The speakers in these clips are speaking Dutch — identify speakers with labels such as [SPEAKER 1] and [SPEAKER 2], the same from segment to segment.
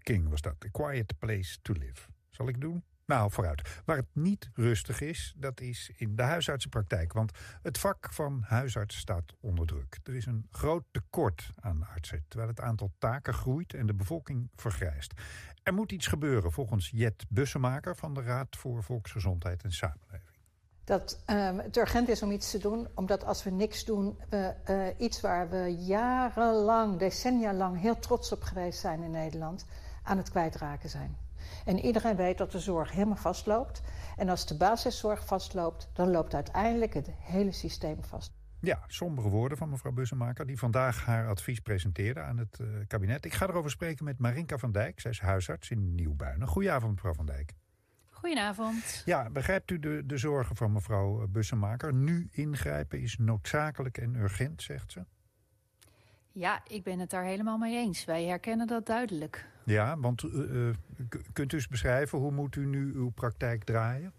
[SPEAKER 1] King was dat. A Quiet Place to Live. Zal ik doen? Nou, vooruit. Waar het niet rustig is, dat is in de huisartsenpraktijk. Want het vak van huisarts staat onder druk. Er is een groot tekort aan artsen, terwijl het aantal taken groeit en de bevolking vergrijst. Er moet iets gebeuren, volgens Jet Bussemaker van de Raad voor Volksgezondheid en Samenleving.
[SPEAKER 2] Dat het urgent is om iets te doen, omdat als we niks doen, we iets waar we jarenlang, decennia lang heel trots op geweest zijn in Nederland, aan het kwijtraken zijn. En iedereen weet dat de zorg helemaal vastloopt. En als de basiszorg vastloopt, dan loopt uiteindelijk het hele systeem vast.
[SPEAKER 1] Ja, sombere woorden van mevrouw Bussemaker, die vandaag haar advies presenteerde aan het kabinet. Ik ga erover spreken met Marinka van Dijk. Zij is huisarts in Nieuwbuinen. Goedenavond, mevrouw van Dijk.
[SPEAKER 3] Goedenavond.
[SPEAKER 1] Ja, begrijpt u de zorgen van mevrouw Bussemaker? Nu ingrijpen is noodzakelijk en urgent, zegt ze.
[SPEAKER 3] Ja, ik ben het daar helemaal mee eens. Wij herkennen dat duidelijk.
[SPEAKER 1] Ja, want kunt u eens beschrijven, hoe moet u nu uw praktijk draaien?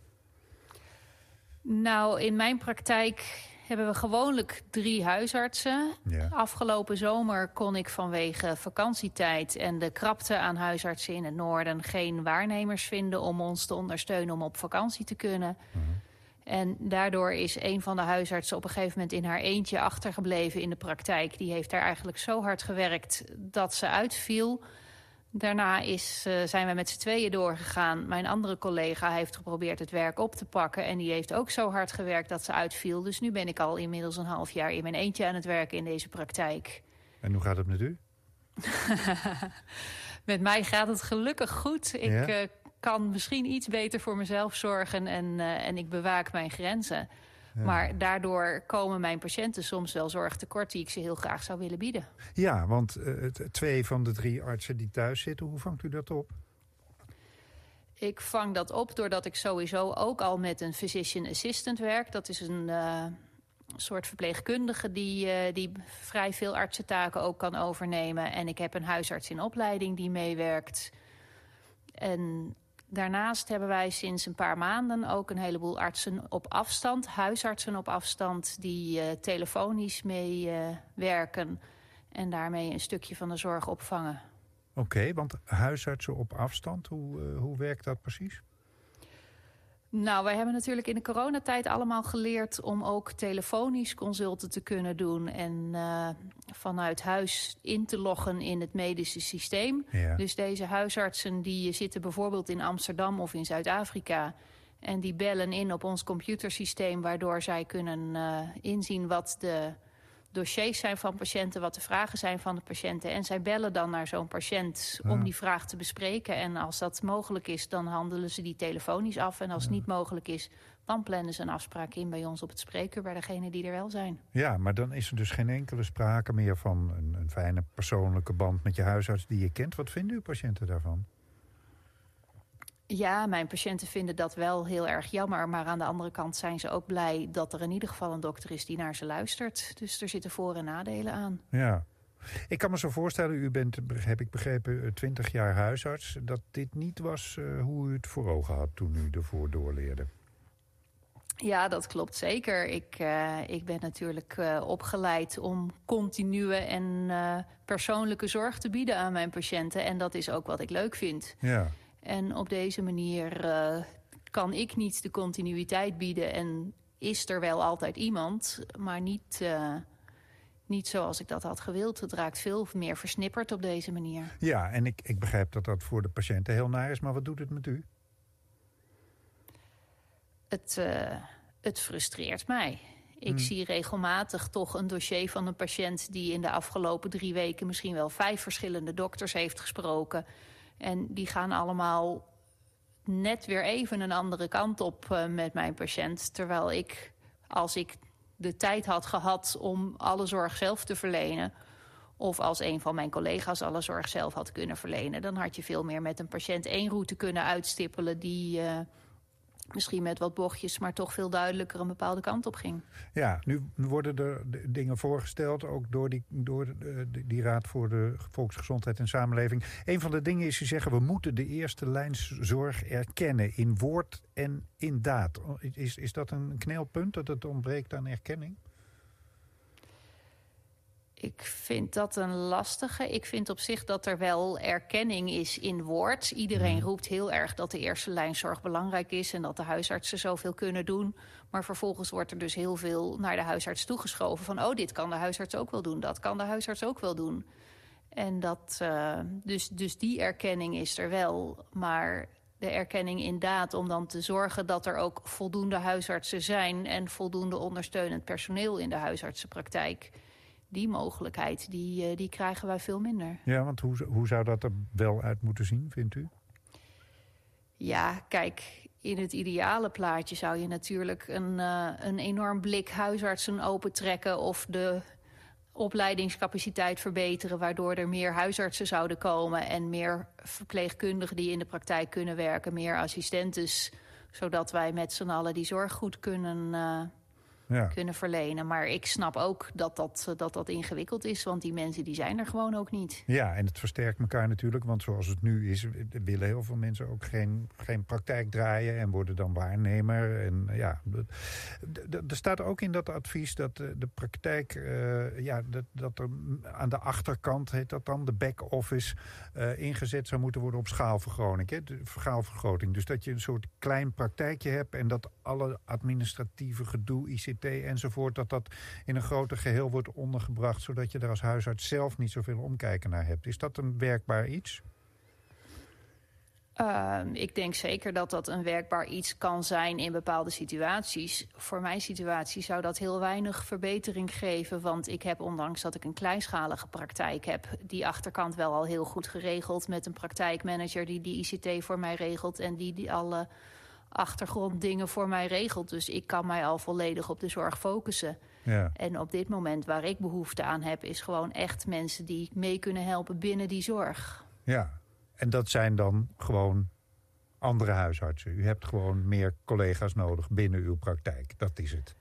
[SPEAKER 3] Nou, in mijn praktijk hebben we gewoonlijk 3 huisartsen.
[SPEAKER 1] Ja.
[SPEAKER 3] Afgelopen zomer kon ik vanwege vakantietijd en de krapte aan huisartsen in het noorden geen waarnemers vinden om ons te ondersteunen om op vakantie te kunnen. En daardoor is een van de huisartsen op een gegeven moment in haar eentje achtergebleven in de praktijk. Die heeft daar eigenlijk zo hard gewerkt dat ze uitviel. Daarna zijn we met z'n tweeën doorgegaan. Mijn andere collega heeft geprobeerd het werk op te pakken. En die heeft ook zo hard gewerkt dat ze uitviel. Dus nu ben ik al inmiddels een half jaar in mijn eentje aan het werken in deze praktijk.
[SPEAKER 1] En hoe gaat het met u?
[SPEAKER 3] Met mij gaat het gelukkig goed.
[SPEAKER 1] Ja?
[SPEAKER 3] Ik kan misschien iets beter voor mezelf zorgen en ik bewaak mijn grenzen. Ja. Maar daardoor komen mijn patiënten soms wel zorg tekort die ik ze heel graag zou willen bieden.
[SPEAKER 1] Ja, want 2 van de 3 artsen die thuis zitten, hoe vangt u dat op?
[SPEAKER 3] Ik vang dat op doordat ik sowieso ook al met een physician assistant werk. Dat is een soort verpleegkundige die vrij veel artsentaken ook kan overnemen. En ik heb een huisarts in opleiding die meewerkt. En daarnaast hebben wij sinds een paar maanden ook een heleboel artsen op afstand, huisartsen op afstand, die telefonisch meewerken en daarmee een stukje van de zorg opvangen.
[SPEAKER 1] Oké, want huisartsen op afstand, hoe werkt dat precies?
[SPEAKER 3] Nou, wij hebben natuurlijk in de coronatijd allemaal geleerd om ook telefonisch consulten te kunnen doen en vanuit huis in te loggen in het medische systeem.
[SPEAKER 1] Ja.
[SPEAKER 3] Dus deze huisartsen die zitten bijvoorbeeld in Amsterdam of in Zuid-Afrika en die bellen in op ons computersysteem, waardoor zij kunnen inzien wat de dossiers zijn van patiënten, wat de vragen zijn van de patiënten. En zij bellen dan naar zo'n patiënt om die vraag te bespreken. En als dat mogelijk is, dan handelen ze die telefonisch af. En als het niet mogelijk is, dan plannen ze een afspraak in bij ons op het spreekuur bij degenen die er wel zijn. Ja,
[SPEAKER 1] maar dan is er dus geen enkele sprake meer van een fijne persoonlijke band met je huisarts die je kent. Wat vinden uw patiënten daarvan?
[SPEAKER 3] Ja, mijn patiënten vinden dat wel heel erg jammer. Maar aan de andere kant zijn ze ook blij dat er in ieder geval een dokter is die naar ze luistert. Dus er zitten voor- en nadelen aan.
[SPEAKER 1] Ja. Ik kan me zo voorstellen, u bent, heb ik begrepen, 20 jaar huisarts. Dat dit niet was hoe u het voor ogen had toen u ervoor doorleerde.
[SPEAKER 3] Ja, dat klopt zeker. Ik ben natuurlijk opgeleid om continue en persoonlijke zorg te bieden aan mijn patiënten. En dat is ook wat ik leuk vind.
[SPEAKER 1] Ja.
[SPEAKER 3] En op deze manier kan ik niet de continuïteit bieden. En is er wel altijd iemand, maar niet zoals ik dat had gewild. Het raakt veel meer versnipperd op deze manier.
[SPEAKER 1] Ja, en ik begrijp dat dat voor de patiënten heel naar is. Maar wat doet het met u?
[SPEAKER 3] Het frustreert mij. Ik zie regelmatig toch een dossier van een patiënt die in de afgelopen 3 weken misschien wel 5 verschillende dokters heeft gesproken. En die gaan allemaal net weer even een andere kant op met mijn patiënt. Terwijl ik, als ik de tijd had gehad om alle zorg zelf te verlenen, of als een van mijn collega's alle zorg zelf had kunnen verlenen, dan had je veel meer met een patiënt 1 route kunnen uitstippelen die misschien met wat bochtjes, maar toch veel duidelijker een bepaalde kant op ging. Ja,
[SPEAKER 1] nu worden er dingen voorgesteld, ook door die Raad voor de Volksgezondheid en Samenleving. Een van de dingen is, ze zeggen, we moeten de eerste lijnszorg erkennen in woord en in daad. Is dat een knelpunt, dat het ontbreekt aan erkenning?
[SPEAKER 3] Ik vind dat een lastige. Ik vind op zich dat er wel erkenning is in woord. Iedereen roept heel erg dat de eerste lijnzorg belangrijk is en dat de huisartsen zoveel kunnen doen. Maar vervolgens wordt er dus heel veel naar de huisarts toegeschoven van dit kan de huisarts ook wel doen, dat kan de huisarts ook wel doen. En dus die erkenning is er wel, maar de erkenning inderdaad om dan te zorgen dat er ook voldoende huisartsen zijn en voldoende ondersteunend personeel in de huisartsenpraktijk. Die mogelijkheid, die krijgen wij veel minder.
[SPEAKER 1] Ja, want hoe zou dat er wel uit moeten zien, vindt u?
[SPEAKER 3] Ja, kijk, in het ideale plaatje zou je natuurlijk een enorm blik huisartsen opentrekken of de opleidingscapaciteit verbeteren, waardoor er meer huisartsen zouden komen en meer verpleegkundigen die in de praktijk kunnen werken, meer assistentes, zodat wij met z'n allen die zorg goed kunnen verlenen. Maar ik snap ook dat ingewikkeld is, want die mensen die zijn er gewoon ook niet. Ja,
[SPEAKER 1] en het versterkt elkaar natuurlijk, want zoals het nu is, willen heel veel mensen ook geen praktijk draaien en worden dan waarnemer. En er staat ook in dat advies dat de praktijk, dat er aan de achterkant, heet dat dan, de back-office, ingezet zou moeten worden op schaalvergroting. Dus dat je een soort klein praktijkje hebt en dat alle administratieve gedoe, ICT enzovoort, dat in een groter geheel wordt ondergebracht, zodat je er als huisarts zelf niet zoveel omkijken naar hebt. Is dat een werkbaar iets?
[SPEAKER 3] Ik denk zeker dat dat een werkbaar iets kan zijn in bepaalde situaties. Voor mijn situatie zou dat heel weinig verbetering geven, want ik heb, ondanks dat ik een kleinschalige praktijk heb, die achterkant wel al heel goed geregeld met een praktijkmanager die ICT voor mij regelt en die alle achtergronddingen voor mij regelt. Dus ik kan mij al volledig op de zorg focussen. Ja. En op dit moment waar ik behoefte aan heb, is gewoon echt mensen die mee kunnen helpen binnen die zorg.
[SPEAKER 1] Ja, en dat zijn dan gewoon andere huisartsen. U hebt gewoon meer collega's nodig binnen uw praktijk. Dat is het.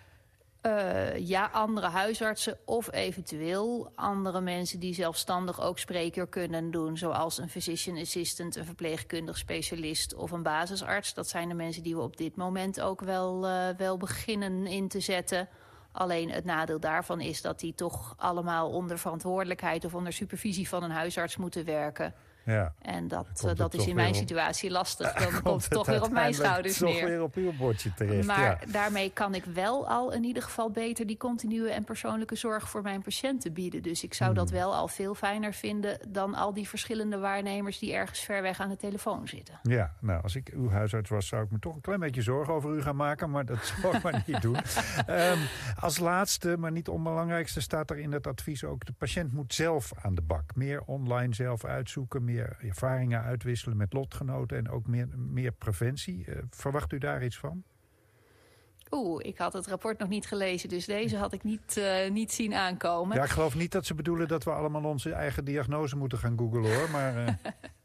[SPEAKER 3] Andere huisartsen of eventueel andere mensen die zelfstandig ook spreker kunnen doen, zoals een physician assistant, een verpleegkundig specialist of een basisarts. Dat zijn de mensen die we op dit moment ook wel beginnen in te zetten. Alleen het nadeel daarvan is dat die toch allemaal onder verantwoordelijkheid of onder supervisie van een huisarts moeten werken. Ja. En dat is in mijn situatie lastig. Dan komt het toch weer op mijn schouders neer.
[SPEAKER 1] Toch weer op uw bordje terecht.
[SPEAKER 3] Maar daarmee kan ik wel al in ieder geval beter die continue en persoonlijke zorg voor mijn patiënten bieden. Dus ik zou dat wel al veel fijner vinden dan al die verschillende waarnemers die ergens ver weg aan de telefoon zitten.
[SPEAKER 1] Ja, nou, als ik uw huisarts was, zou ik me toch een klein beetje zorgen over u gaan maken. Maar dat zou ik maar niet doen. Als laatste, maar niet onbelangrijkste, staat er in het advies ook: de patiënt moet zelf aan de bak. Meer online zelf uitzoeken, meer ervaringen uitwisselen met lotgenoten en ook meer preventie. Verwacht u daar iets van?
[SPEAKER 3] Ik had het rapport nog niet gelezen, dus deze had ik niet zien aankomen.
[SPEAKER 1] Ja, ik geloof niet dat ze bedoelen dat we allemaal onze eigen diagnose moeten gaan googlen, hoor. Maar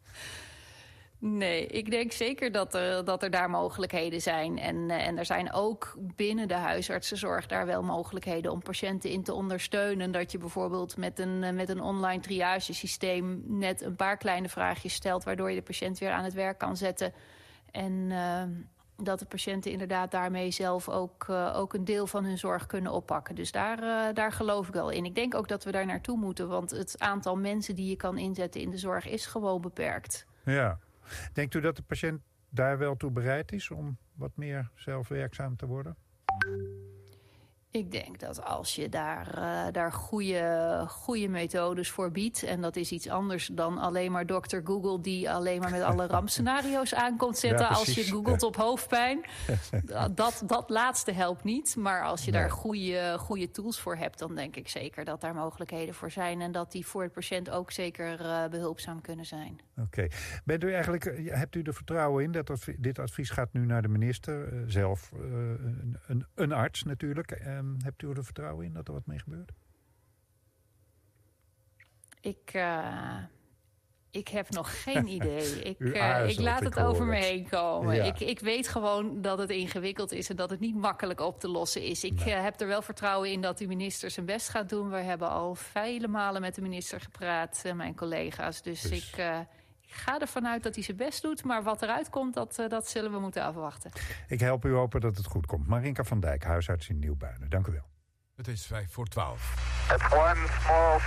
[SPEAKER 3] Nee, ik denk zeker dat er daar mogelijkheden zijn. En er zijn ook binnen de huisartsenzorg daar wel mogelijkheden om patiënten in te ondersteunen. Dat je bijvoorbeeld met een online triagesysteem net een paar kleine vraagjes stelt, waardoor je de patiënt weer aan het werk kan zetten. En dat de patiënten inderdaad daarmee zelf ook een deel van hun zorg kunnen oppakken. Dus daar geloof ik wel in. Ik denk ook dat we daar naartoe moeten, want het aantal mensen die je kan inzetten in de zorg is gewoon beperkt.
[SPEAKER 1] Ja. Denkt u dat de patiënt daar wel toe bereid is om wat meer zelfwerkzaam te worden?
[SPEAKER 3] Ik denk dat als je daar goede methodes voor biedt, en dat is iets anders dan alleen maar Dr. Google die alleen maar met alle rampscenario's aankomt zetten. Ja, als je googelt op hoofdpijn. Dat laatste helpt niet. Maar als je daar goede tools voor hebt, dan denk ik zeker dat daar mogelijkheden voor zijn. En dat die voor de patiënt ook zeker behulpzaam kunnen zijn.
[SPEAKER 1] Oké. Hebt u er vertrouwen in dat dit advies gaat nu naar de minister? Zelf een arts natuurlijk. Hebt u er vertrouwen in dat er wat mee gebeurt?
[SPEAKER 3] Ik heb nog geen idee. Ik laat het over me heen komen. Ja. Ik weet gewoon dat het ingewikkeld is en dat het niet makkelijk op te lossen is. Ik heb er wel vertrouwen in dat de minister zijn best gaat doen. We hebben al vele malen met de minister gepraat, mijn collega's. Dus ik ga ervan uit dat hij zijn best doet. Maar wat eruit komt, dat zullen we moeten afwachten.
[SPEAKER 1] Ik help u hopen dat het goed komt. Marinka van Dijk, huisarts in Nieuwbuinen. Dank u wel.
[SPEAKER 4] Het is 11:55. It's one small